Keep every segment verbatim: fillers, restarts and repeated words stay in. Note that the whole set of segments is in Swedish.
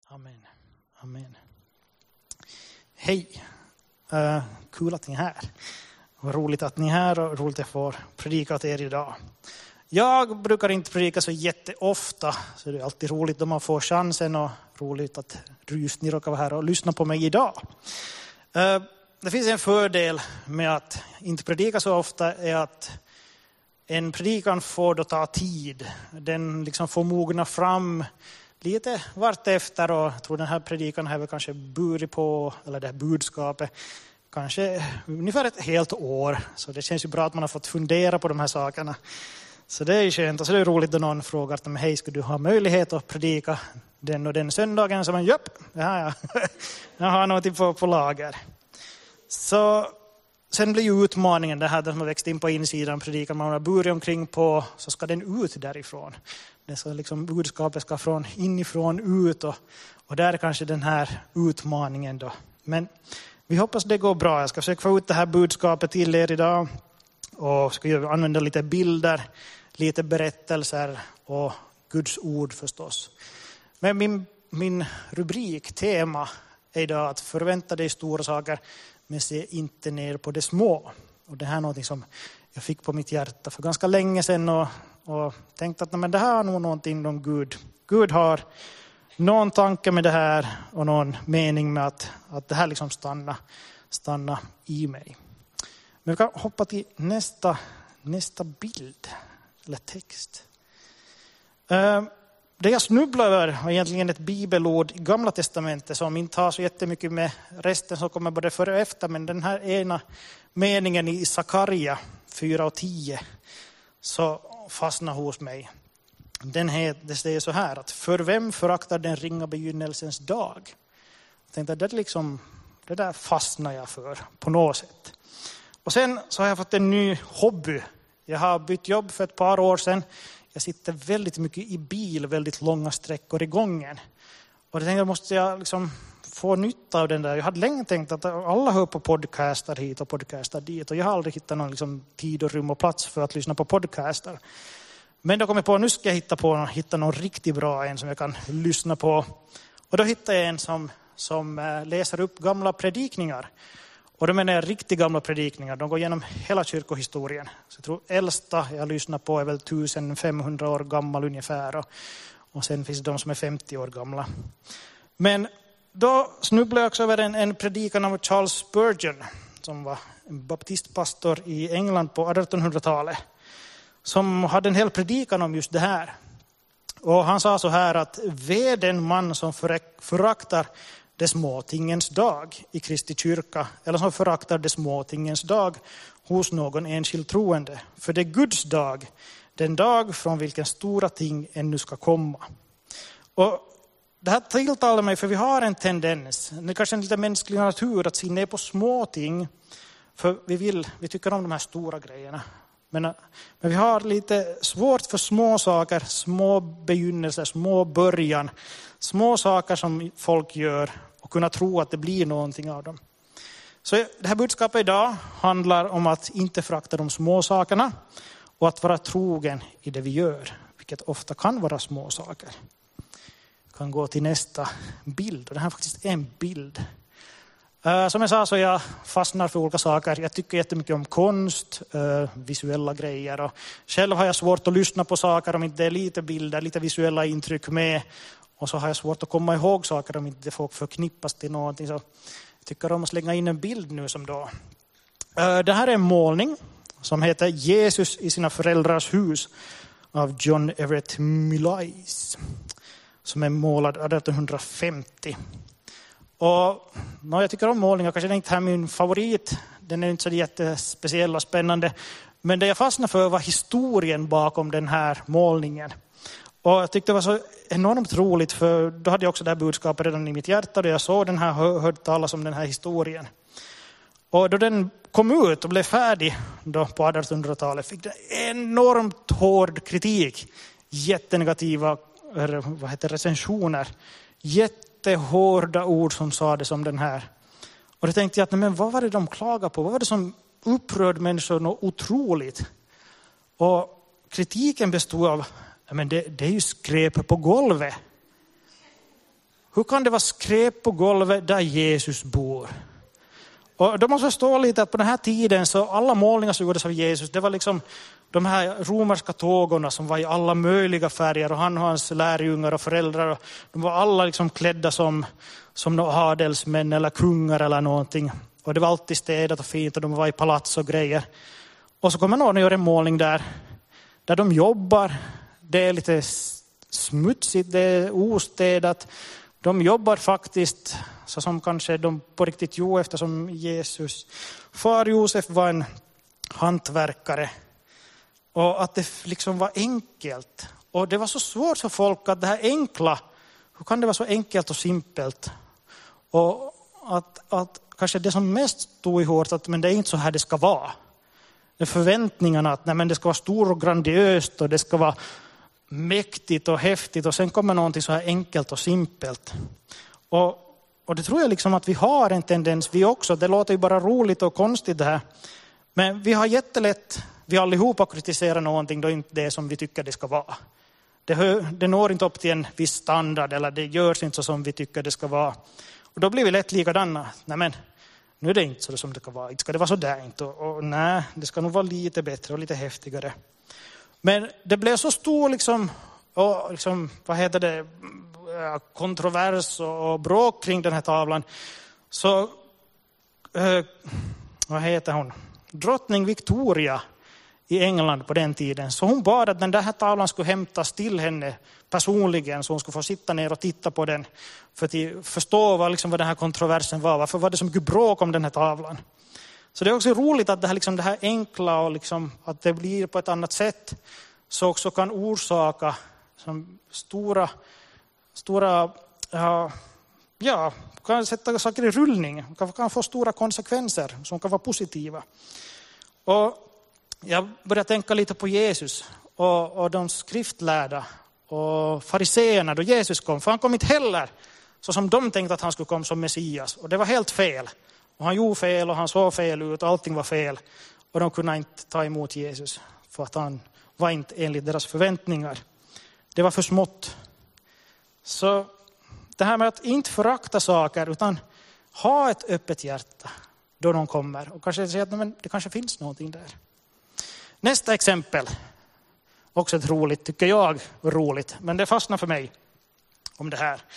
Amen. Amen. Hej. Uh, kul att ni är här. Vad roligt att ni är här och roligt att jag får predika åt er idag. Jag brukar inte predika så jätteofta, så det är alltid roligt om man får chansen och roligt att just ni råkar vara här och lyssna på mig idag. Uh, det finns en fördel med att inte predika så ofta är att en predikan får då ta tid. Den liksom får mogna fram lite vart efter, och jag tror den här predikan har väl kanske burit på, eller det här budskapet, kanske ungefär ett helt år. Så det känns ju bra att man har fått fundera på de här sakerna. Så det är ju skönt. Och så är det roligt då någon frågar att hej, ska du ha möjlighet att predika den och den söndagen? Så man, japp, ja, ja. Jag har något på, på lager. Så sen blir ju utmaningen det här där man växt in på insidan, predikan man har burit omkring på, så ska den ut därifrån. Det så liksom budskapet ska från inifrån ut, och, och där är kanske den här utmaningen då. Men vi hoppas det går bra. Jag ska försöka få ut det här budskapet till er idag och ska använda lite bilder, lite berättelser och Guds ord förstås. Men min, min rubrik, tema är idag att förvänta dig stora saker men se inte ner på det små. Och det här är något som jag fick på mitt hjärta för ganska länge sedan och, och tänkte att men det här är nog någonting om Gud. Gud har någon tanke med det här och någon mening med att, att det här liksom stanna, stanna i mig. Men vi kan hoppa till nästa, nästa bild eller text. Uh, Det jag snubblade över var egentligen ett bibelord i Gamla testamentet som inte har så jättemycket med resten som kommer både före och efter. Men den här ena meningen i Sakaria fyra och tio så fastnar hos mig. Den heter, det säger så här att för vem föraktar den ringa begynnelsens dag? Jag tänkte att det, liksom, det där fastnar jag för på något sätt. Och sen så har jag fått en ny hobby. Jag har bytt jobb för ett par år sedan. Jag sitter väldigt mycket i bil, väldigt långa sträckor i gången. Och det tänkte jag måste jag liksom få nytta av den där. Jag hade länge tänkt att alla hör på podcastar hit och podcastar dit. Och jag har aldrig hittat någon liksom tid och rum och plats för att lyssna på podcastar. Men då kom jag på att nu ska jag hitta, på, hitta någon riktigt bra en som jag kan lyssna på. Och då hittade jag en som, som läser upp gamla predikningar. Och de är riktigt gamla predikningar. De går igenom hela kyrkohistorien. Så jag tror äldsta jag lyssnar på är väl femtonhundra år gammal ungefär. Och, och sen finns det de som är femtio år gamla. Men då snubblade jag också över en, en predikan av Charles Spurgeon. Som var en baptistpastor i England på artonhundratalet. Som hade en hel predikan om just det här. Och han sa så här att ve den man som föraktar det små tingens dag i Kristi kyrka, eller som föraktar det små tingens dag hos någon enskild troende. För det är Guds dag, den dag från vilken stora ting ännu ska komma. Och det här tilltalar mig, för vi har en tendens, det är kanske en lite mänsklig natur, att se ner på små ting. För vi vill, vi tycker om de här stora grejerna. Men, men vi har lite svårt för små saker, små begynnelser, små början. Små saker som folk gör och kunna tro att det blir någonting av dem. Så det här budskapet idag handlar om att inte förakta de små sakerna och att vara trogen i det vi gör, vilket ofta kan vara små saker. Jag kan gå till nästa bild, och det här är faktiskt en bild. Uh, som jag sa så jag fastnar för olika saker. Jag tycker jättemycket om konst, uh, visuella grejer. Och själv har jag svårt att lyssna på saker om inte det är lite bilder, lite visuella intryck med. Och så har jag svårt att komma ihåg saker om inte folk förknippas till någonting. Så jag tycker om att slänga in en bild nu som då. Uh, det här är en målning som heter Jesus i sina föräldrars hus av John Everett Millais. Som är målad artonhundrafemtio. Och no, jag tycker om målningar, kanske det är inte här min favorit. Den är inte så jättespeciell och spännande. Men det jag fastnade för var historien bakom den här målningen. Och jag tyckte det var så enormt roligt, för då hade jag också det här budskapet redan i mitt hjärta. Då jag såg den här, hörde talas om den här historien. Och då den kom ut och blev färdig då på artonhundratalet fick den enormt hård kritik. Jättenegativa vad heter, recensioner. Jättehårda ord som sades om den här. Och då tänkte jag att men vad var det de klagade på? Vad var det som upprörde människor något otroligt? Och kritiken bestod av men det, det är ju skräp på golvet. Hur kan det vara skräp på golvet där Jesus bor? Och då måste jag förstå lite att på den här tiden så alla målningar som gjordes av Jesus, det var liksom de här romerska tågorna som var i alla möjliga färger, och han och hans lärjungar och föräldrar, de var alla liksom klädda som, som några adelsmän eller kungar eller någonting. Och det var alltid städat och fint och de var i palats och grejer. Och så kommer någon och gör en målning där, där de jobbar. Det är lite smutsigt, det är ostädat. De jobbar faktiskt så som kanske de på riktigt gjorde, eftersom Jesus, far Josef var en hantverkare. Och att det liksom var enkelt. Och det var så svårt för folk att det här enkla, hur kan det vara så enkelt och simpelt? Och att, att kanske det som mest stod i hårt, att men det är inte så här det ska vara. Det förväntningarna att nej, men det ska vara stort och grandiöst och det ska vara mäktigt och häftigt, och sen kommer någonting så här enkelt och simpelt. Och, och det tror jag liksom att vi har en tendens, vi också, det låter ju bara roligt och konstigt det här. Men vi har jättelätt, vi allihopa kritiserar någonting då inte det som vi tycker det ska vara. Det, hör, det når inte upp till en viss standard, eller det görs inte så som vi tycker det ska vara. Och då blir vi lätt likadana. Nej men, nu är det inte så som det ska vara. Inte ska det vara så där inte. Och, och nej, det ska nog vara lite bättre och lite häftigare. Men det blev så stor liksom, och liksom, vad heter det, kontrovers och bråk kring den här tavlan. Så, eh, vad heter hon? Drottning Victoria i England på den tiden. Så hon bad att den där här tavlan skulle hämtas till henne personligen, så hon skulle få sitta ner och titta på den för att förstå vad, liksom, vad den här kontroversen var. Varför var det så mycket bråk om den här tavlan? Så det är också roligt att det här, liksom, det här enkla och liksom, att det blir på ett annat sätt så också kan orsaka som stora, stora ja, ja, kan sätta saker i rullning. Kan, kan få stora konsekvenser som kan vara positiva. Och jag började tänka lite på Jesus och, och de skriftlärda och fariseerna då Jesus kom. För han kom inte heller så som de tänkte att han skulle komma som Messias. Och det var helt fel. Och han gjorde fel och han såg fel ut och allting var fel. Och de kunde inte ta emot Jesus för att han var inte enligt deras förväntningar. Det var för smått. Så det här med att inte förakta saker utan ha ett öppet hjärta då de kommer. Och kanske säga att men det kanske finns någonting där. Nästa exempel. Också ett roligt, tycker jag, roligt. Men det fastnar för mig om det här.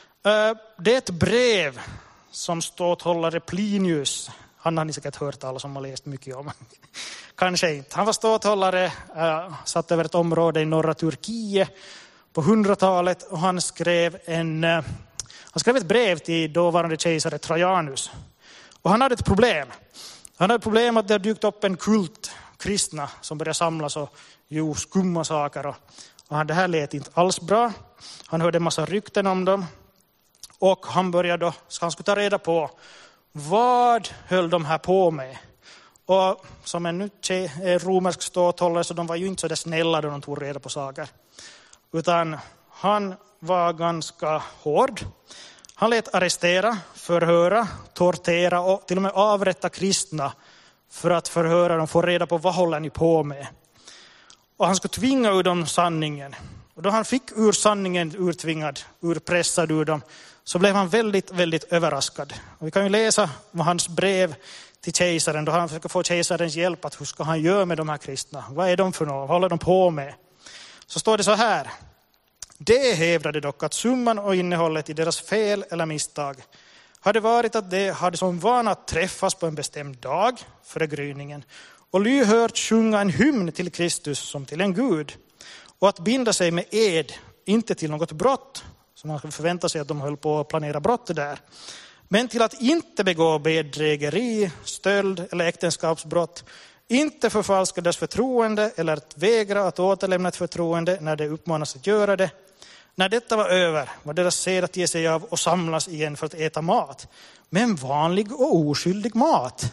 Det är ett brev som ståthållare Plinius. Han har ni säkert hört alla som har läst mycket om. Kanske inte. Han var ståthållare, satt över ett område i norra Turkiet på hundratalet. Och han skrev, en, han skrev ett brev till dåvarande kejsare Trajanus. Och han hade ett problem. Han hade ett problem att det dykt upp en kult kristna som började samlas och gjorde skumma saker. Och, och det här lät inte alls bra. Han hörde en massa rykten om dem. Och han började då, så han skulle ta reda på vad höll de här på med. Och som en romersk ståthållare så de var ju inte så där snälla då de tog reda på saker. Utan han var ganska hård. Han lät arrestera, förhöra, tortera och till och med avrätta kristna för att förhöra dem, få reda på vad håller ni på med. Och han skulle tvinga ur dem sanningen. Och då han fick ur sanningen urtvingad, urpressad ur dem, så blev han väldigt, väldigt överraskad. Och vi kan ju läsa vad hans brev till kejsaren, då han försöker få kejsarens hjälp att hur ska han göra med de här kristna? Vad är de för något? Vad håller de på med? Så står det så här. Det hävdade dock att summan och innehållet i deras fel eller misstag hade varit att de hade som vana att träffas på en bestämd dag före gryningen och lyhört sjunga en hymn till Kristus som till en Gud och att binda sig med ed, inte till något brott som man förväntar sig att de höll på att planera brott där, men till att inte begå bedrägeri, stöld eller äktenskapsbrott, inte förfalska deras förtroende eller att vägra att återlämna ett förtroende när det uppmanas att göra det. När detta var över var deras sed att ge sig av och samlas igen för att äta mat. Men vanlig och oskyldig mat.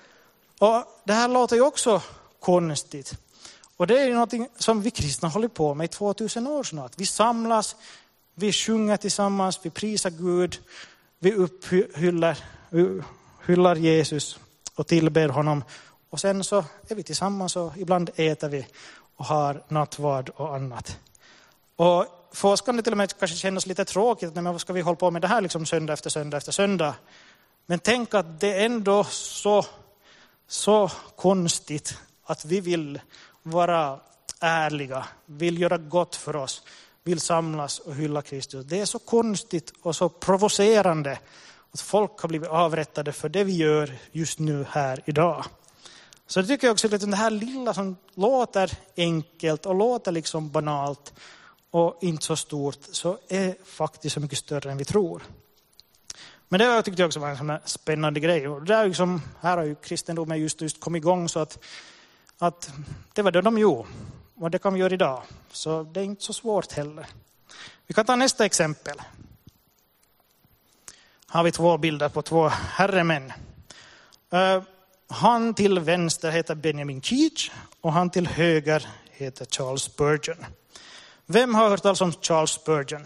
Och det här låter ju också konstigt. Och det är ju något som vi kristna håller på med i tvåtusen år snart. Vi samlas, vi sjunger tillsammans, vi prisar Gud, vi upphyllar hyllar Jesus och tillber honom. Och sen så är vi tillsammans och ibland äter vi och har nattvard och annat. Och för oss kan det till och med kanske kännas lite tråkigt. Men vad ska vi hålla på med det här liksom söndag efter söndag efter söndag? Men tänk att det är ändå så, så konstigt att vi vill vara ärliga, vill göra gott för oss, vill samlas och hylla Kristus. Det är så konstigt och så provocerande att folk har blivit avrättade för det vi gör just nu här idag. Så det tycker jag också att det här lilla som låter enkelt och låter liksom banalt och inte så stort, så är faktiskt så mycket större än vi tror. Men det tyckte jag också var en sån här spännande grej. Och det är liksom, här har ju kristendomen just, just kommit igång så att, att det var det de gjorde. Och det kan vi göra idag. Så det är inte så svårt heller. Vi kan ta nästa exempel. Har vi två bilder på två herremän. Uh, han till vänster heter Benjamin Keach och han till höger heter Charles Spurgeon. Vem har hört talas om Charles Spurgeon?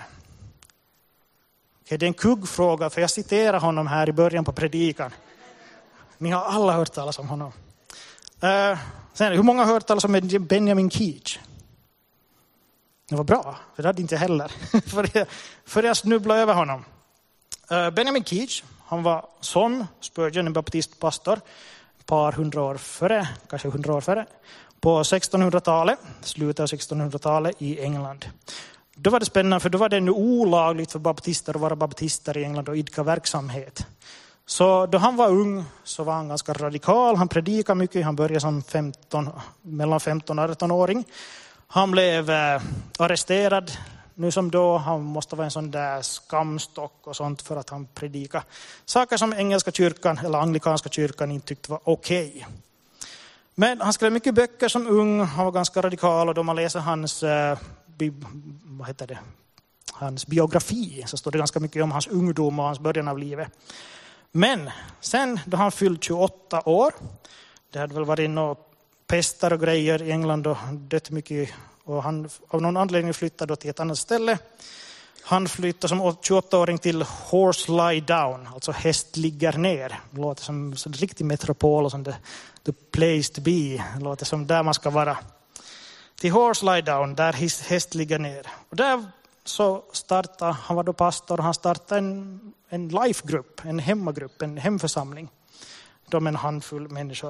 Okay, det är en kuggfråga för jag citerar honom här i början på predikan. Ni har alla hört talas om honom. Uh, sen, hur många har hört talas om Benjamin Keach? Det var bra, för det hade inte jag heller. för, jag, för jag snubblade över honom. Uh, Benjamin Keach, han var som Spurgeon en baptistpastor ett par hundra år före, kanske hundra år före, på sextonhundratalet, slutet av sextonhundratalet i England. Då var det spännande för då var det nu olagligt för baptister att vara baptister i England och idka verksamhet. Så då han var ung så var han ganska radikal, han predikade mycket, han började som femton, mellan femton och arton-åring. Han blev eh, arresterad nu som då, han måste vara en sån där skamstock och sånt för att han predikade saker som engelska kyrkan eller anglikanska kyrkan inte tyckte var okej. Okay. Men han skrev mycket böcker som ung, han var ganska radikal och då man läser hans, eh, bi, vad heter det? hans biografi så står det ganska mycket om hans ungdom och hans början av livet. Men sen då han fyllt tjugoåtta år, det hade väl varit några pester och grejer i England och dött mycket och han av någon anledning flyttade då till ett annat ställe. Han flyttade som tjugoåttaåring till Horse Lie Down, alltså häst ligger ner. Det låter som en riktig metropol och som the, the place to be. Det låter som där man ska vara. Till Horse Lie Down, där häst ligger ner. Och där så startade, han var då pastor och han startade en, en life-grupp, en hemmagrupp, en hemförsamling. De en handfull människor.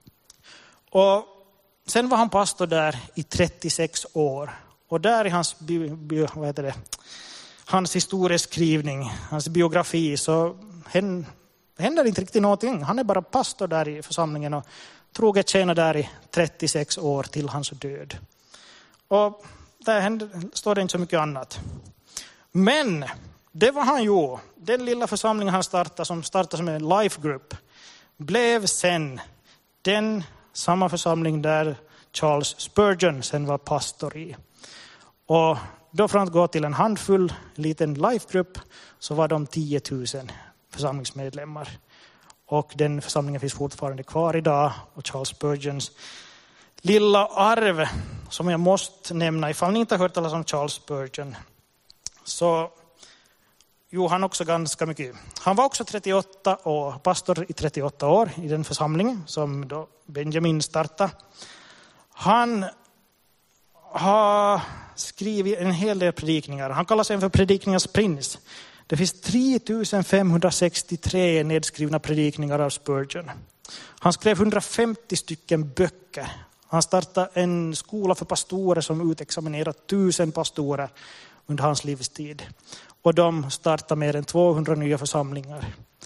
Och sen var han pastor där i trettiosex år. Och där i hans, bi, bi, vad heter det, hans historieskrivning, hans biografi så händer inte riktigt någonting. Han är bara pastor där i församlingen och troget tjänar där i trettiosex år till hans död. Och där händer, står det inte så mycket annat. Men det var han ju. Den lilla församlingen han startade som startade som en life group blev sen den samma församling där Charles Spurgeon sen var pastor i. Och då från att gå till en handfull liten life-grupp så var de tio tusen församlingsmedlemmar. Och den församlingen finns fortfarande kvar idag. Och Charles Spurgeons lilla arv som jag måste nämna ifall ni inte har hört talas om Charles Spurgeon. Så jo, han också ganska mycket. Han var också trettioåtta år, pastor i trettioåtta år i den församlingen som då Benjamin startade. Han har skrivit en hel del predikningar. Han kallar sig för predikningens prins. Det finns tre tusen femhundrasextiotre nedskrivna predikningar av Spurgeon. Han skrev hundrafemtio stycken böcker. Han startade en skola för pastorer som utexaminerat tusen pastorer under hans livstid. Och de startade mer än tvåhundra nya församlingar.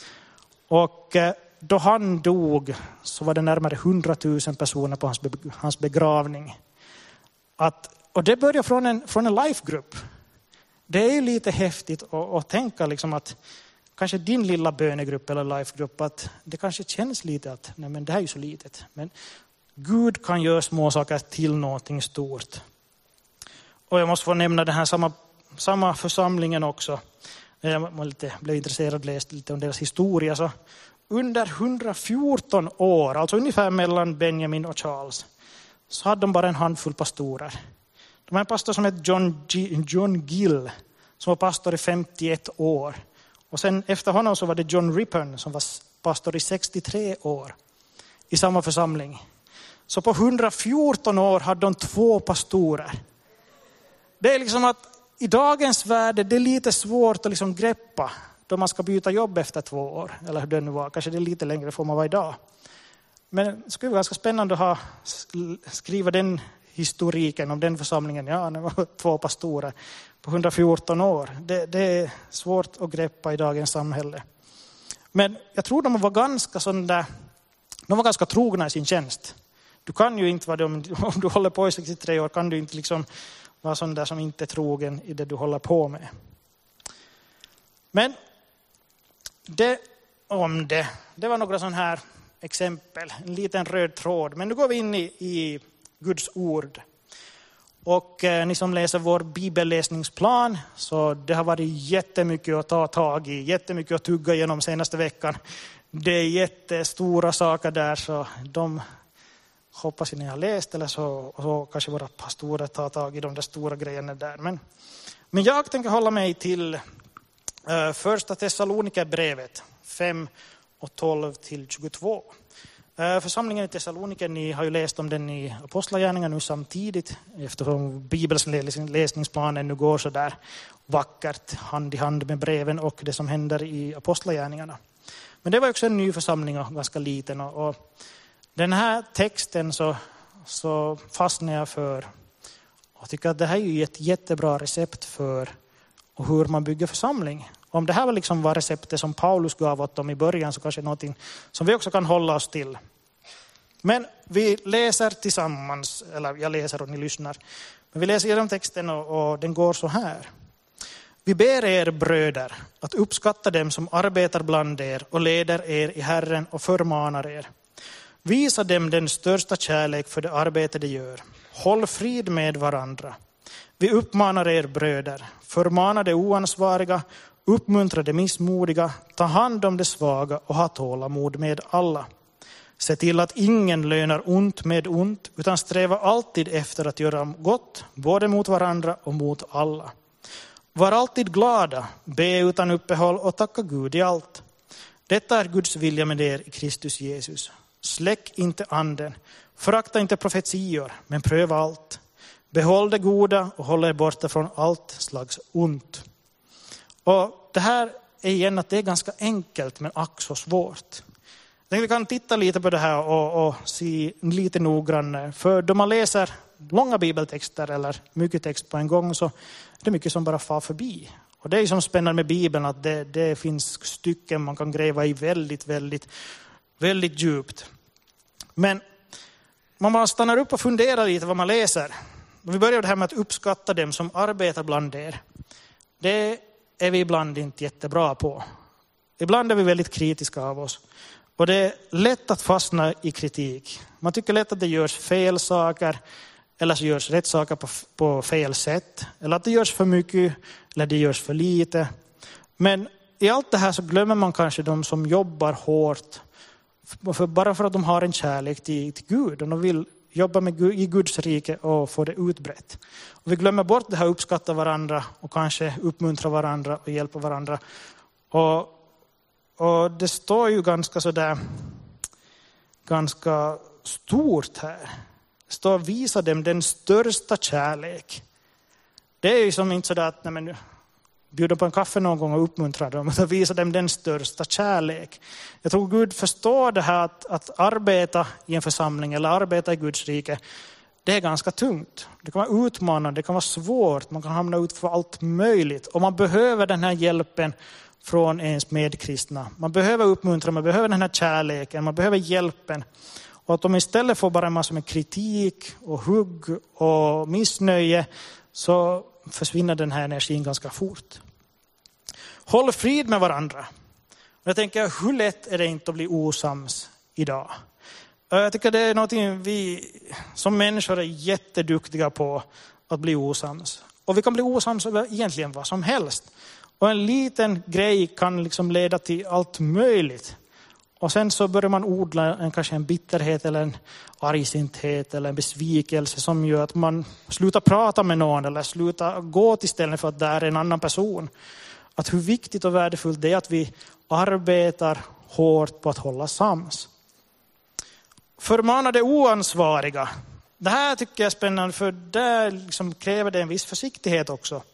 Och då han dog så var det närmare hundratusen personer på hans, be- hans begravning. Att, och det börjar från en, från en life-grupp. Det är ju lite häftigt att, att tänka liksom att kanske din lilla bönegrupp eller life-grupp att det kanske känns lite att nej men det här är ju så litet. Men Gud kan göra små saker till någonting stort. Och jag måste få nämna den här samma, samma församlingen också. Jag var lite, blev intresserad och läste lite om deras historia. Så under hundrafjorton år, alltså ungefär mellan Benjamin och Charles, så hade de bara en handfull pastorer. De har en pastor som heter John, G, John Gill som var pastor i femtioett år. Och sen efter honom så var det John Rippon som var pastor i sextiotre år i samma församling. Så på hundrafjorton år hade de två pastorer. Det är liksom att i dagens värld är det lite svårt att liksom greppa då man ska byta jobb efter två år. Eller hur det nu var. Kanske det är lite längre får man vara idag. Men det skulle vara ganska spännande att ha, skriva den historiken om den församlingen. Ja, det var två pastorer på hundrafjorton år. Det, det är svårt att greppa i dagens samhälle. Men jag tror de var ganska sån där, de var ganska trogna i sin tjänst. Du kan ju inte vara det, om du håller på i sextiotre år kan du inte liksom vara sån där som inte är trogen i det du håller på med. Men det om det, det var några sån här exempel, en liten röd tråd. Men nu går vi in i, i Guds ord. Och eh, ni som läser vår bibelläsningsplan, så det har varit jättemycket att ta tag i, jättemycket att tugga igenom senaste veckan. Det är jättestora saker där, så de hoppas ni har läst, eller så, så kanske våra pastorer tar tag i de där stora grejerna där. Men, men jag tänker hålla mig till eh, första Thessalonikerbrevet fem och tolv till tjugotvå. Församlingen i Thessalonike, ni har ju läst om den i Apostlagärningarna nu samtidigt, eftersom Bibelns läsningsplanen nu går så där vackert hand i hand med breven och det som händer i Apostlagärningarna. Men det var också en ny församling och ganska liten. Och, och den här texten så, så fastnar jag för och tycker att det här är ju ett jättebra recept för och hur man bygger församling. Om det här var liksom var receptet som Paulus gav åt dem i början, så kanske någonting som vi också kan hålla oss till. Men vi läser tillsammans, eller jag läser och ni lyssnar. Men vi läser igenom texten och, och den går så här. Vi ber er bröder att uppskatta dem som arbetar bland er och leder er i Herren och förmanar er. Visa dem den största kärlek för det arbete de gör. Håll frid med varandra. Vi uppmanar er bröder, förmana de oansvariga, uppmuntra de missmodiga, ta hand om de svaga och ha tålamod med alla. Se till att ingen lönar ont med ont, utan sträva alltid efter att göra gott, både mot varandra och mot alla. Var alltid glada, be utan uppehåll och tacka Gud i allt. Detta är Guds vilja med er i Kristus Jesus. Släck inte anden, förakta inte profetior, men pröva allt. Behåll det goda och håll er borta från allt slags ont. Och det här är igen att det är ganska enkelt men ack så svårt. Jag tänkte vi kan titta lite på det här och, och se lite noggrannare. För då man läser långa bibeltexter eller mycket text på en gång, så är det mycket som bara far förbi. Och det är som spännande med Bibeln, att det, det finns stycken man kan gräva i väldigt, väldigt, väldigt djupt. Men man bara stannar upp och funderar lite vad man läser. Vi börjar det här med att uppskatta dem som arbetar bland er. Det är vi ibland inte jättebra på. Ibland är vi väldigt kritiska av oss. Och det är lätt att fastna i kritik. Man tycker lätt att det görs fel saker, eller så görs rätt saker på, på fel sätt. Eller att det görs för mycket, eller det görs för lite. Men i allt det här så glömmer man kanske de som jobbar hårt. För, bara för att de har en kärlek till, till Gud. Och de vill jobba med Gud, i Guds rike och få det utbrett. Och vi glömmer bort det här, uppskatta varandra och kanske uppmuntra varandra och hjälpa varandra. Och Och det står ju ganska så där, ganska stort här. Det står visa dem den största kärlek. Det är ju som inte så där att nej men, bjuda på en kaffe någon gång och uppmuntra dem. Utan visa dem den största kärlek. Jag tror Gud förstår det här att, att arbeta i en församling eller arbeta i Guds rike. Det är ganska tungt. Det kan vara utmanande, det kan vara svårt. Man kan hamna ut för allt möjligt. Och man behöver den här hjälpen från ens medkristna. Man behöver uppmuntra, man behöver den här kärleken, man behöver hjälpen. Och att de istället får bara en massa med kritik och hugg och missnöje, så försvinner den här energin ganska fort. Håll frid med varandra. Jag tänker, hur lätt är det inte att bli osams idag? Jag tycker det är någonting vi som människor är jätteduktiga på, att bli osams. Och vi kan bli osams över egentligen vad som helst. Och en liten grej kan liksom leda till allt möjligt. Och sen så börjar man odla en, kanske en bitterhet eller en argsinthet eller en besvikelse som gör att man slutar prata med någon eller slutar gå till ställen för att det är en annan person. Att hur viktigt och värdefullt det är att vi arbetar hårt på att hålla sams. Förmana det oansvariga. Det här tycker jag är spännande, för där liksom kräver det en viss försiktighet också.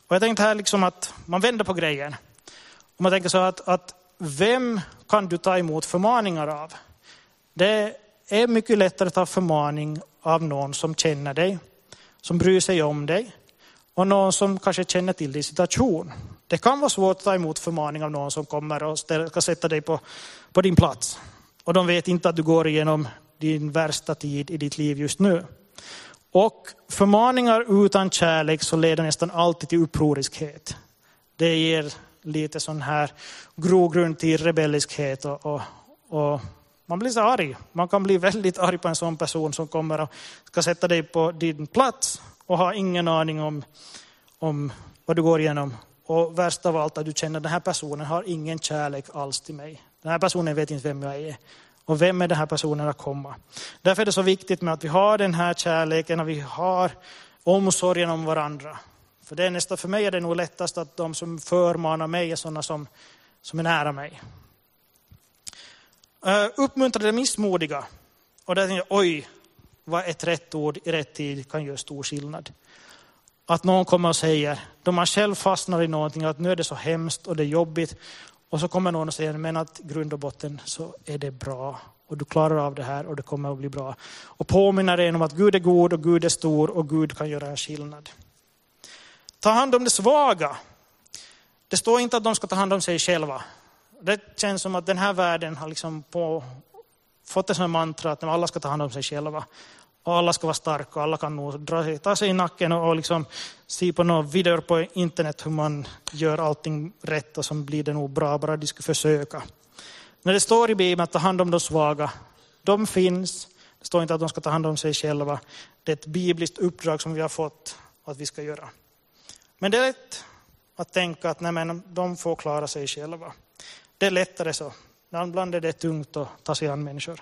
Och jag tänkte här liksom att man vänder på grejen. Och man tänker så att, att vem kan du ta emot förmaningar av? Det är mycket lättare att ta förmaning av någon som känner dig, som bryr sig om dig och någon som kanske känner till din situation. Det kan vara svårt att ta emot förmaning av någon som kommer och ska sätta dig på, på din plats. Och de vet inte att du går igenom din värsta tid i ditt liv just nu. Och förmaningar utan kärlek så leder nästan alltid till upproriskhet. Det ger lite sån här grogrund till rebelliskhet och, och, och man blir så arg. Man kan bli väldigt arg på en sån person som kommer och ska sätta dig på din plats och har ingen aning om, om vad du går igenom. Och värst av allt att du känner att den här personen har ingen kärlek alls till mig. Den här personen vet inte vem jag är. Och vem är den här personen att komma? Därför är det så viktigt med att vi har den här kärleken och vi har omsorgen om varandra. För det är nästan, för mig är det nog lättast att de som förmanar mig är sådana som, som är nära mig. Uh, uppmuntra det missmodiga. Och där tänker jag, oj, vad ett rätt ord i rätt tid kan göra stor skillnad. Att någon kommer och säger, då man själv fastnar i någonting, att nu är det så hemskt och det är jobbigt. Och så kommer någon och säger, men att grund och botten så är det bra. Och du klarar av det här och det kommer att bli bra. Och påminner en om att Gud är god och Gud är stor och Gud kan göra en skillnad. Ta hand om det svaga. Det står inte att de ska ta hand om sig själva. Det känns som att den här världen har liksom på, fått det som en mantra att alla ska ta hand om sig själva. Och alla ska vara starka och alla kan nog dra sig, ta sig i nacken och, och liksom se på några videor på internet hur man gör allting rätt och så blir det nog bra, bara de ska försöka. När det står i Bibeln att ta hand om de svaga, de finns. Det står inte att de ska ta hand om sig själva. Det är ett bibliskt uppdrag som vi har fått att vi ska göra. Men det är lätt att tänka att nej, men de får klara sig själva. Det är lättare så. Ibland är det tungt att ta sig an människor.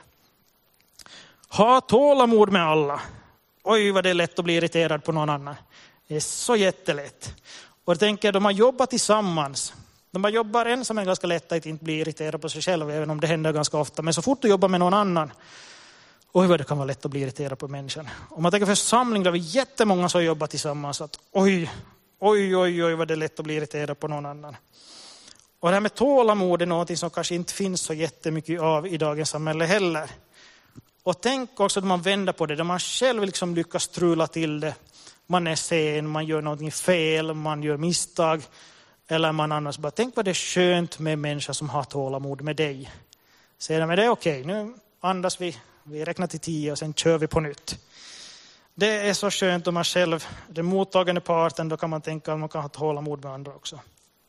Ha tålamod med alla. Oj, vad det är lätt att bli irriterad på någon annan. Det är så jättelätt. Och jag tänker, de har jobbat tillsammans. De har jobbat ensam är ganska lätt att inte bli irriterad på sig själv, även om det händer ganska ofta. Men så fort du jobbar med någon annan, oj vad det kan vara lätt att bli irriterad på människan. Om man tänker församling där vi är jättemånga som jobbar tillsammans, att oj, oj, oj, oj vad det är lätt att bli irriterad på någon annan. Och det här med tålamod är något som kanske inte finns så jättemycket av i dagens samhälle heller. Och tänk också att man vänder på det, där man själv liksom lyckas strula till det. Man är sen, man gör någonting fel, man gör misstag. Eller man annars bara, tänk vad det är skönt med människor som har tålamod med dig. Säger de, men det är okej, nu andas vi, vi räknar till tio och sen kör vi på nytt. Det är så skönt om man själv, den mottagande parten, då kan man tänka att man kan ha tålamod med andra också.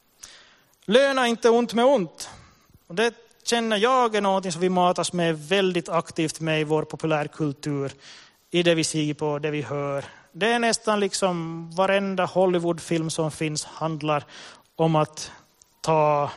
Löna inte ont med ont. Och det känner jag är något som vi matas med väldigt aktivt med i vår populärkultur. I det vi ser på, det vi hör. Det är nästan liksom varenda Hollywoodfilm som finns handlar om att ta,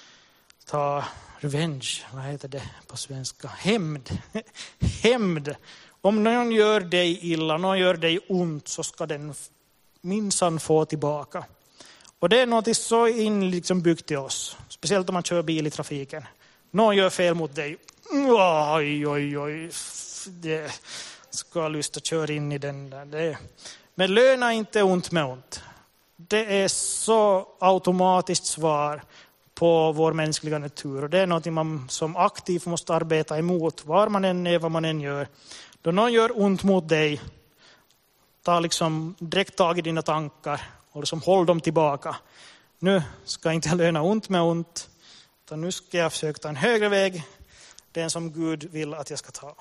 ta revenge. Vad heter det på svenska? Hämnd. Hämnd. Om någon gör dig illa, någon gör dig ont, så ska den minsann få tillbaka. Och det är något så in liksom byggt i oss. Speciellt om man kör bil i trafiken. Någon gör fel mot dig. Oj, oj, oj. Det ska jag lust att köra in i den där. Det. Men löna inte ont med ont. Det är så automatiskt svar på vår mänskliga natur. Och det är något man som aktiv måste arbeta emot. Var man än är, vad man än gör. Då någon gör ont mot dig, ta liksom direkt tag i dina tankar och liksom håll dem tillbaka. Nu ska jag inte löna ont med ont, utan nu ska jag försöka ta en högre väg, den som Gud vill att jag ska ta.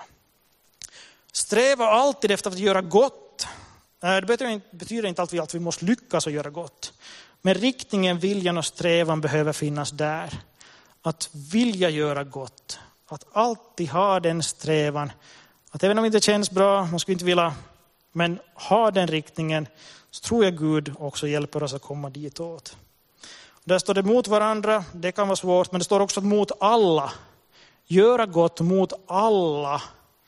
Sträva alltid efter att göra gott. Det betyder inte alltid att vi måste lyckas att göra gott. Men riktningen, viljan och strävan behöver finnas där. Att vilja göra gott. Att alltid ha den strävan. Att även om det inte känns bra, man skulle inte vilja, men ha den riktningen, så tror jag Gud också hjälper oss att komma dit åt. Där står det mot varandra, det kan vara svårt, men det står också mot alla. Göra gott mot alla.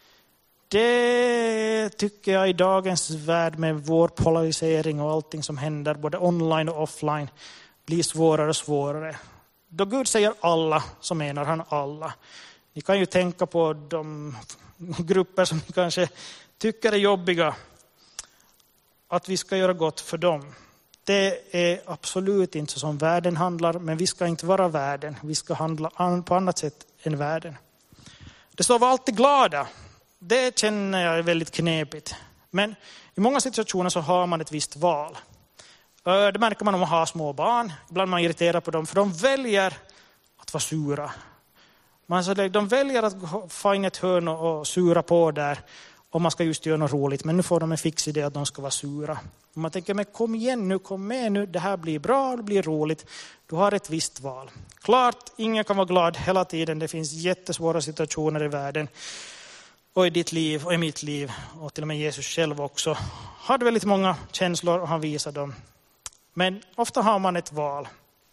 Det tycker jag i dagens värld med vår polarisering och allting som händer, både online och offline, blir svårare och svårare. Då Gud säger alla, så menar han alla. Ni kan ju tänka på de grupper som ni kanske tycker är jobbiga. Att vi ska göra gott för dem. det är absolut inte så som världen handlar, men vi ska inte vara världen. Vi ska handla på annat sätt än världen. Det står var alltid glada. Det känner jag är väldigt knepigt. Men i många situationer så har man ett visst val. Det märker man om man har små barn. Ibland man irriterar på dem, för de väljer att vara sura. Man, så de väljer att få in ett hörn och sura på där om man ska just göra något roligt. Men nu får de en fix idé att de ska vara sura. Och man tänker, men kom igen nu, kom med nu. Det här blir bra, det blir roligt. Du har ett visst val. Klart, ingen kan vara glad hela tiden. Det finns jättesvåra situationer i världen. Och i ditt liv och i mitt liv. Och till och med Jesus själv också hade väldigt många känslor och han visade dem. Men ofta har man ett val.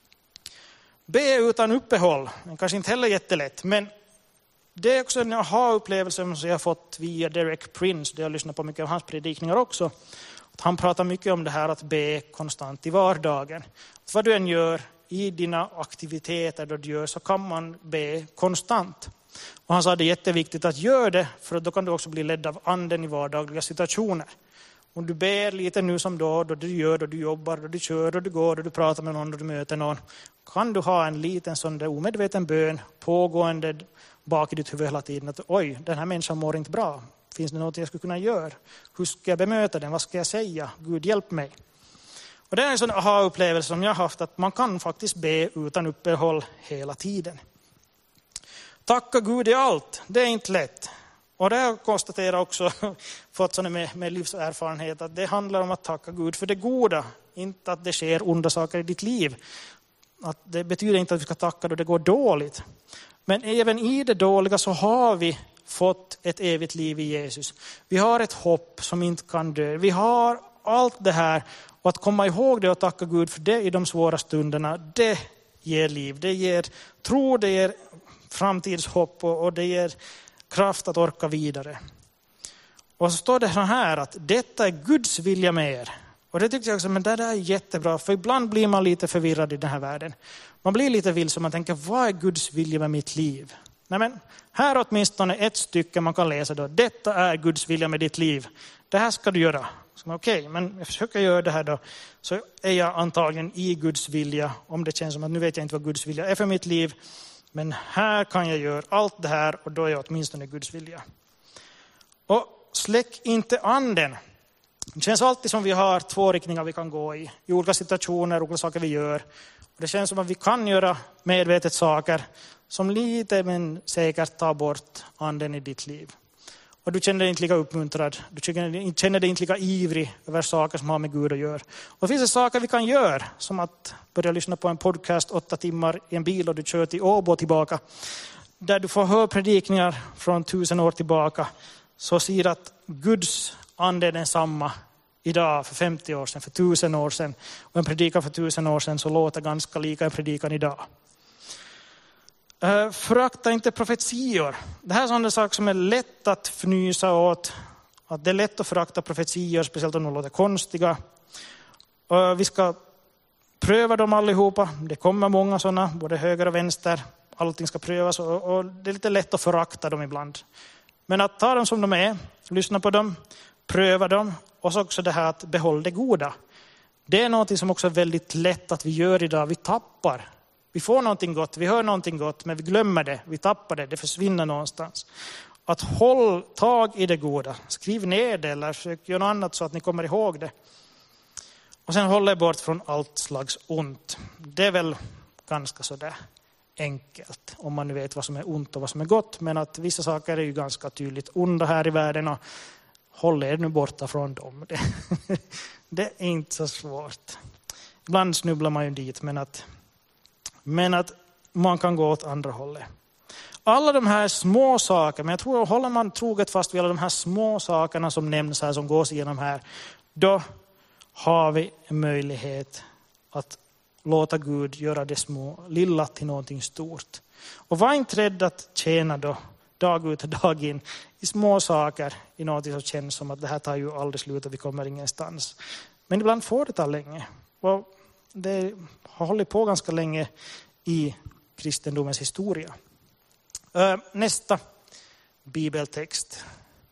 Be utan uppehåll. Kanske inte heller jättelätt. Men det är också en aha-upplevelse som jag har fått via Derek Prince. Där jag lyssnar på mycket av hans predikningar också. Han pratar mycket om det här att be konstant i vardagen. Vad du än gör i dina aktiviteter då du gör, så kan man be konstant. Och han sa att det är jätteviktigt att göra det, för då kan du också bli ledd av anden i vardagliga situationer. Om du ber lite nu som då, då du gör, då du jobbar, då du kör, då du går, då du pratar med någon, då du möter någon. Kan du ha en liten sån där omedveten bön pågående bak i ditt huvud hela tiden. Att oj, den här människan mår inte bra. Finns det något jag skulle kunna göra? Hur ska jag bemöta den? Vad ska jag säga? Gud, hjälp mig. Och det är en sån aha-upplevelse som jag har haft, att man kan faktiskt be utan uppehåll hela tiden. Tacka Gud i allt. Det är inte lätt. Och det har jag konstaterat också, fått sådana med, med livserfarenhet, att det handlar om att tacka Gud för det goda. Inte att det sker onda saker i ditt liv. Att det betyder inte att vi ska tacka då det går dåligt. Men även i det dåliga så har vi fått ett evigt liv i Jesus. Vi har ett hopp som inte kan dö. Vi har allt det här. Och att komma ihåg det och tacka Gud för det i de svåra stunderna, det ger liv. Det ger tro, det ger framtidshopp och, och det ger kraft att orka vidare. Och så står det så här att detta är Guds vilja med er. Och det tyckte jag också, men det där är jättebra. För ibland blir man lite förvirrad i den här världen. Man blir lite vilse och man tänker, vad är Guds vilja med mitt liv? Nej, men här är åtminstone ett stycke man kan läsa då. Detta är Guds vilja med ditt liv. Det här ska du göra. Okej, okay, men jag försöker göra det här då. Så är jag antagligen i Guds vilja. Om det känns som att nu vet jag inte vad Guds vilja är för mitt liv. Men här kan jag göra allt det här och då är jag åtminstone Guds vilja. Och släck inte anden. Det känns alltid som vi har två riktningar vi kan gå i. I olika situationer, olika saker vi gör. Och det känns som att vi kan göra medvetet saker som lite men säkert tar bort anden i ditt liv. Och du känner dig inte lika uppmuntrad. Du känner dig inte lika ivrig över saker som har med Gud att göra. Och det finns det saker vi kan göra. Som att börja lyssna på en podcast åtta timmar i en bil och du kör till Åbo tillbaka. Där du får höra predikningar från tusen år tillbaka. Så ser att Guds ande är densamma idag för femtio år sedan, för tusen år sedan. Och en predikan för tusen år sedan så låter ganska lika en predikan idag. Uh, förakta inte profetior. Det här är sådana saker som är lätt att fnysa åt. Att det är lätt att förakta profetior, speciellt om de låter konstiga. Uh, vi ska pröva dem allihopa. Det kommer många sådana, både höger och vänster. Allting ska prövas och, och det är lite lätt att förakta dem ibland. Men att ta dem som de är, lyssna på dem, pröva dem. Och så också det här att behålla det goda. Det är något som också är väldigt lätt att vi gör idag. Vi tappar. Vi får någonting gott, vi hör någonting gott, men vi glömmer det, vi tappar det, det försvinner någonstans. Att håll tag i det goda, skriv ner det eller försök göra något annat så att ni kommer ihåg det. Och sen håll er bort från allt slags ont. Det är väl ganska sådär enkelt, om man nu vet vad som är ont och vad som är gott. Men att vissa saker är ju ganska tydligt onda här i världen och håll er nu borta från dem. Det, det är inte så svårt. Ibland snubblar man ju dit, men att Men att man kan gå åt andra hållet. Alla de här små sakerna, men jag tror att håller man troget fast vid alla de här små sakerna som nämns här, som gås igenom här, då har vi en möjlighet att låta Gud göra det små, lilla till någonting stort. Och var inte rädd att tjäna då, dag ut och dag in, i små saker, i något som känns som att det här tar ju aldrig slut och vi kommer ingenstans. Men ibland får det ta länge. Och det har hållit på ganska länge i kristendomens historia. Nästa bibeltext.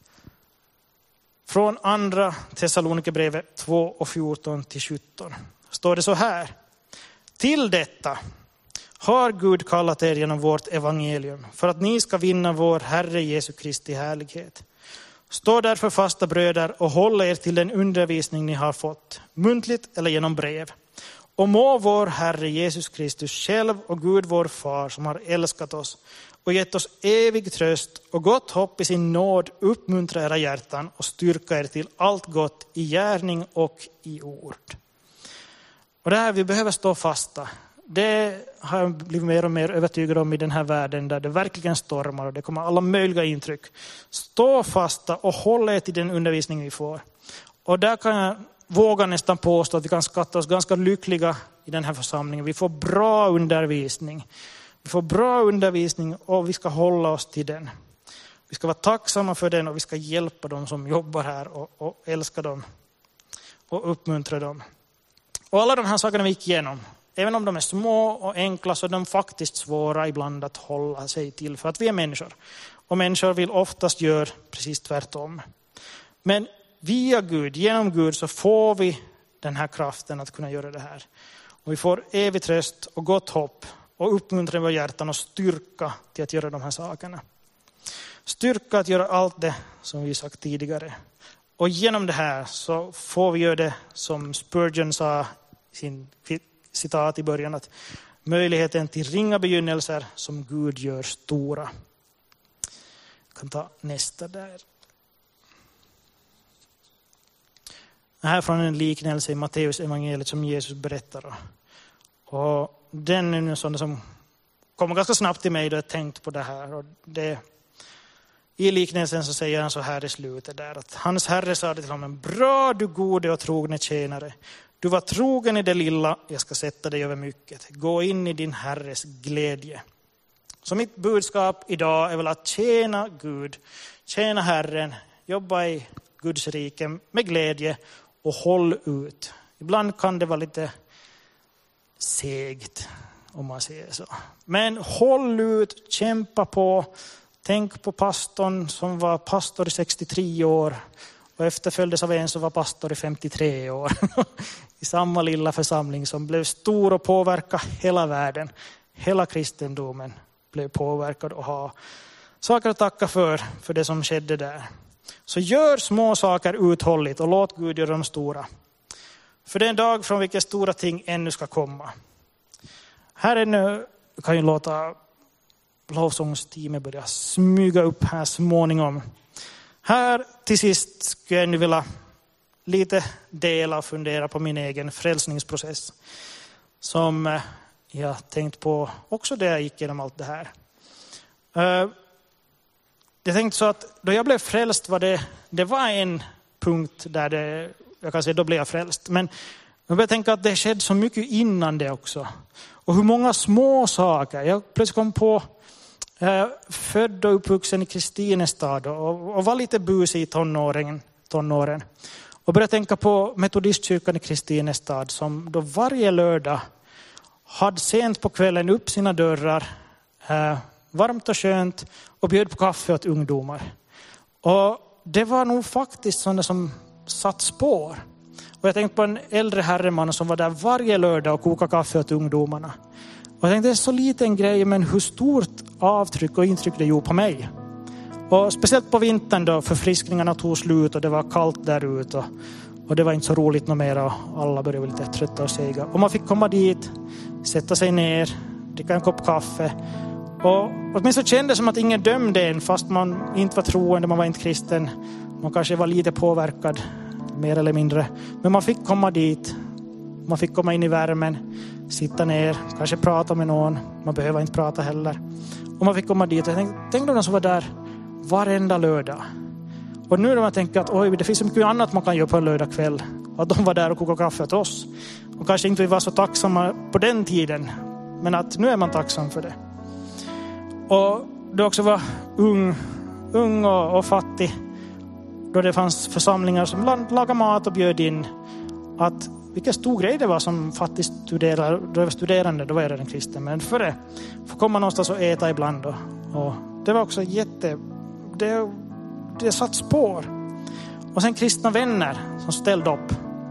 Från andra Thessalonikerbrevet två och fjorton till sjutton. står det så här. Till detta har Gud kallat er genom vårt evangelium för att ni ska vinna vår Herre Jesu Kristi härlighet. Stå därför fasta bröder och håll er till den undervisning ni har fått, muntligt eller genom brev. Och må vår Herre Jesus Kristus själv och Gud vår far som har älskat oss och gett oss evig tröst och gott hopp i sin nåd uppmuntra era hjärtan och styrka er till allt gott i gärning och i ord. Och det här, vi behöver stå fasta. Det har jag blivit mer och mer övertygad om i den här världen där det verkligen stormar och det kommer alla möjliga intryck. Stå fasta och håll er till den undervisning vi får. Och där kan jag våga nästan påstå att vi kan skatta oss ganska lyckliga i den här församlingen. Vi får bra undervisning. Vi får bra undervisning och vi ska hålla oss till den. Vi ska vara tacksamma för den och vi ska hjälpa dem som jobbar här och, och älska dem och uppmuntra dem. Och alla de här sakerna vi gick igenom, även om de är små och enkla så är de faktiskt svåra ibland att hålla sig till för att vi är människor. Och människor vill oftast göra precis tvärtom. Men via Gud, genom Gud så får vi den här kraften att kunna göra det här. Och vi får evig tröst och gott hopp och uppmuntran i våra hjärtan och styrka till att göra de här sakerna. Styrka att göra allt det som vi sagt tidigare. Och genom det här så får vi göra det som Spurgeon sa i sin citat i början, att möjligheten till ringa begynnelser som Gud gör stora. Jag kan ta nästa där. Det här är från en liknelse i Matteus evangeliet som Jesus berättar. Och den är en sån som kommer ganska snabbt till mig då jag tänkt på det här. Och det, i liknelsen så säger han så här i slutet där, att hans herre sa det till honom: bra du gode och trogne tjänare. Du var trogen i det lilla, jag ska sätta dig över mycket. Gå in i din herres glädje. Så mitt budskap idag är väl att tjäna Gud, tjäna Herren, jobba i Guds rike med glädje och håll ut. Ibland kan det vara lite segt om man säger så. Men håll ut, kämpa på. Tänk på pastorn som var pastor i sextiotre år och efterföljdes av en som var pastor i femtiotre år. I samma lilla församling som blev stor och påverkade hela världen. Hela kristendomen blev påverkad och har saker att tacka för, för det som skedde där. Så gör små saker uthålligt och låt Gud göra de stora. För det är en dag från vilka stora ting ännu ska komma. Här är nu, kan ju låta lovsångsteamet börja smyga upp här småningom. Här till sist skulle jag nu vilja lite dela och fundera på min egen frälsningsprocess. Som jag tänkt på också där jag gick igenom allt det här. Jag tänkte så att då jag blev frälst var det, det var en punkt där det, jag kan säga då blev jag frälst. Men jag började tänka att det skedde så mycket innan det också. Och hur många små saker. Jag plötsligt kom på, eh, född och uppvuxen i Kristinestad och, och var lite busig i tonåren, tonåren. Och började tänka på metodistkyrkan i Kristinestad som då varje lördag hade sent på kvällen upp sina dörrar, eh, varmt och skönt, och bjöd på kaffe åt ungdomar. Och det var nog faktiskt sådana som satt spår. Och jag tänkte på en äldre herreman som var där varje lördag och kokade kaffe åt ungdomarna. Och jag tänkte, det är så liten grej, men hur stort avtryck och intryck det gjorde på mig. Och speciellt på vintern då förfriskningarna tog slut och det var kallt där ute. Och, och det var inte så roligt något mer och alla började bli lite trötta och sega. Och man fick komma dit, sätta sig ner, dricka en kopp kaffe. Och åtminstone kände det som att ingen dömde en fast man inte var troende, man var inte kristen. Man kanske var lite påverkad, mer eller mindre. Men man fick komma dit, man fick komma in i värmen, sitta ner, kanske prata med någon. Man behöver inte prata heller. Och man fick komma dit. Jag tänkte, tänk om de som var där varenda lördag. Och nu när man tänker att oj, det finns så mycket annat man kan göra på en lördagkväll. Att de var där och kokade kaffe åt oss. Och kanske inte vi var så tacksamma på den tiden. Men att nu är man tacksam för det. Och då också var ung, ung och, och fattig. Då det fanns församlingar som lagade mat och bjöd in. Att vilken stor grej det var som fattig studerare. Då jag var studerande, då var jag redan kristen. Men för det, få komma någonstans och äta ibland. Då. Och det var också jätte... Det, det satt spår. Och sen kristna vänner som ställde upp.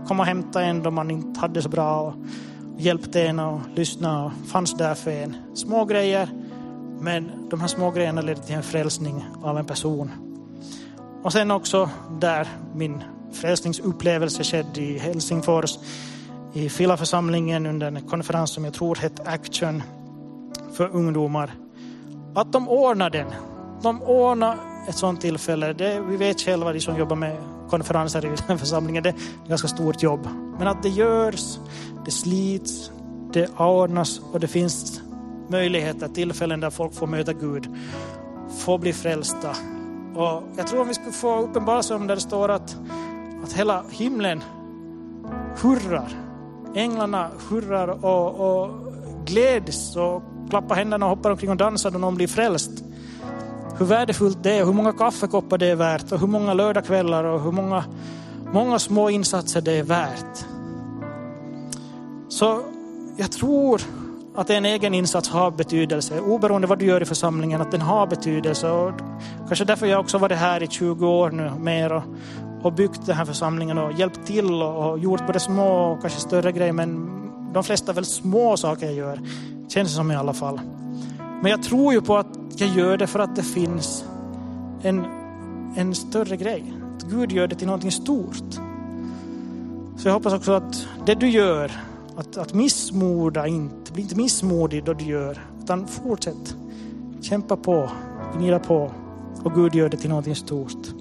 kom och hämtade en då man inte hade så bra och hjälpte en och lyssnade och fanns där för en. Små grejer, men de här små grejerna ledde till en frälsning av en person. Och sen också där min frälsningsupplevelse skedde i Helsingfors i Fila-församlingen under en konferens som jag tror hette Action för ungdomar. Att de ordnar den. De ordnar ett sånt tillfälle. Det, vi vet själva, de som jobbar med konferenser i den församlingen, det är ett ganska stort jobb. Men att det görs, det slits, det ordnas och det finns möjligheter, tillfällen där folk får möta Gud, får bli frälsta. Och jag tror att vi skulle få uppenbarelse om där det står att, att hela himlen hurrar. Änglarna hurrar och, och gläds och klappar händerna och hoppar omkring och dansar då någon blir frälst. Hur värdefullt det är och hur många kaffekoppar det är värt och hur många lördagskvällar och hur många, många små insatser det är värt. Så jag tror att en egen insats har betydelse, oberoende vad du gör i församlingen, att den har betydelse. Och kanske därför jag också varit här i tjugo år nu mer och, och byggt den här församlingen och hjälpt till och, och gjort både små och kanske större grejer, men de flesta väl små saker jag gör, känns det som i alla fall. Men jag tror ju på att jag gör det för att det finns en, en större grej. Att Gud gör det till någonting stort. Så jag hoppas också att det du gör, att, att missmoda inte, bli inte missmodig då du gör, utan fortsätt. Kämpa på, gnida på och Gud gör det till någonting stort.